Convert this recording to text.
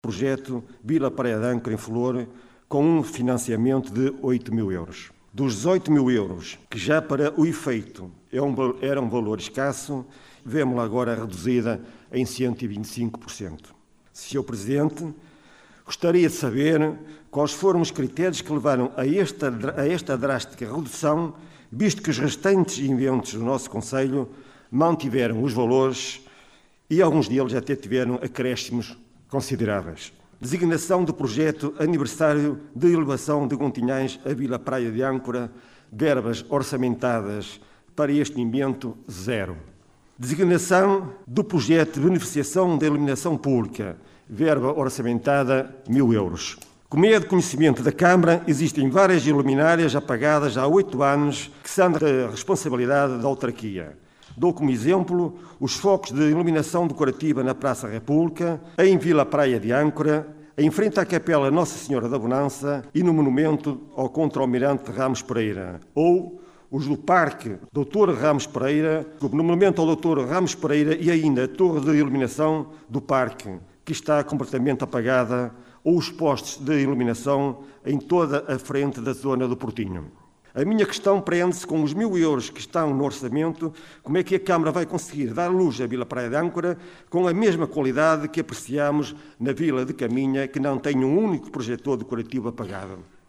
projeto Vila Praia de Âncora em Flor, com um financiamento de 8 mil euros. Dos 18 mil euros, que já para o efeito era um valor escasso, vemos-la agora reduzida em 125%. Sr. Presidente, gostaria de saber quais foram os critérios que levaram a esta drástica redução, visto que os restantes eventos do nosso Conselho mantiveram os valores e alguns deles até tiveram acréscimos consideráveis. Designação do projeto Aniversário de Elevação de Gontinhães a Vila Praia de Âncora, verbas orçamentadas para este evento, 0. Designação do projeto de beneficiação da iluminação pública, verba orçamentada 1.000 euros. Como é de conhecimento da Câmara, existem várias iluminárias apagadas há 8 anos que são da responsabilidade da autarquia. Dou como exemplo os focos de iluminação decorativa na Praça República, em Vila Praia de Âncora, em frente à Capela Nossa Senhora da Bonança e no monumento ao Contra-Almirante Ramos Pereira, ou os do Parque Dr. Ramos Pereira, no monumento ao Dr. Ramos Pereira e ainda a torre de iluminação do Parque, que está completamente apagada, ou os postes de iluminação em toda a frente da zona do Portinho. A minha questão prende-se com os 1.000 euros que estão no orçamento, como é que a Câmara vai conseguir dar luz à Vila Praia de Âncora com a mesma qualidade que apreciamos na Vila de Caminha, que não tem um único projetor decorativo apagado.